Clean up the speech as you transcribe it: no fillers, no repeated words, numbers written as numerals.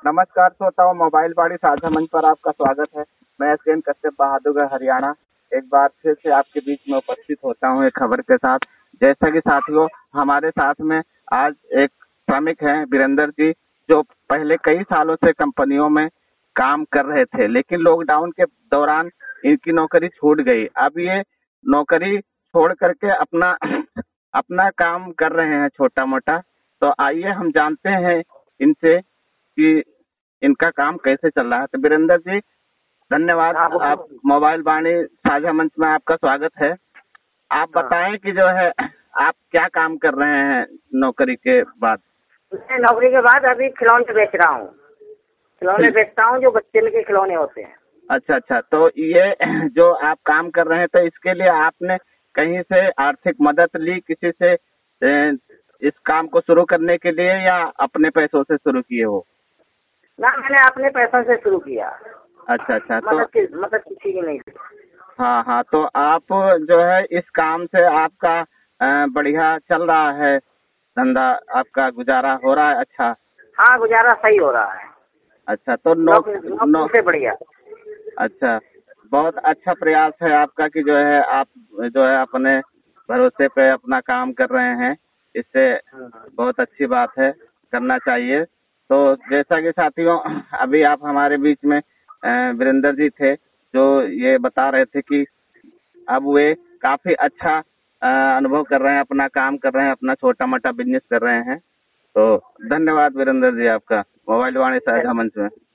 नमस्कार श्रोताओं, मोबाइल बाड़ी साझा मंच पर आपका स्वागत है। मैं एसकेएन कश्यप बहादुरगढ़ हरियाणा एक बार फिर से आपके बीच में उपस्थित होता हूं एक खबर के साथ। जैसा कि साथियों, हमारे साथ में आज एक श्रमिक हैं वीरेंद्र जी, जो पहले कई सालों से कंपनियों में काम कर रहे थे, लेकिन लॉकडाउन के दौरान इनकी नौकरी छूट गई। अब ये नौकरी छोड़ करके अपना अपना काम कर रहे हैं छोटा मोटा। तो आइए हम जानते हैं इनसे कि इनका काम कैसे चल रहा है। तो वीरेंद्र जी, धन्यवाद। आप मोबाइल वाणी साझा मंच में आपका स्वागत है। आप बताएं कि जो है आप क्या काम कर रहे हैं नौकरी के बाद। मैं नौकरी के बाद अभी खिलौने बेच रहा हूँ। खिलौने बेचता हूँ जो बच्चे के खिलौने होते हैं। अच्छा अच्छा, तो ये जो आप काम कर रहे हैं, तो इसके लिए आपने कहीं से आर्थिक मदद ली किसी से इस काम को शुरू करने के लिए, या अपने पैसों से शुरू किए हो? ना, मैंने अपने पैसों से शुरू किया। अच्छा अच्छा, तो मदद किसी की नहीं। हाँ हाँ, तो आप जो है इस काम से आपका बढ़िया चल रहा है, धंधा आपका गुजारा हो रहा है? अच्छा हाँ, गुजारा सही हो रहा है। अच्छा, तो नौकरी से बढ़िया। अच्छा, बहुत अच्छा प्रयास है आपका कि जो है आप जो है अपने भरोसे पे अपना काम कर रहे हैं। इससे बहुत अच्छी बात है, करना चाहिए। तो जैसा कि साथियों, अभी आप हमारे बीच में वीरेंद्र जी थे, जो ये बता रहे थे कि अब वे काफी अच्छा अनुभव कर रहे हैं, अपना काम कर रहे हैं, अपना छोटा मोटा बिजनेस कर रहे हैं। तो धन्यवाद वीरेंद्र जी आपका मोबाइल वाणी साझा मंच में।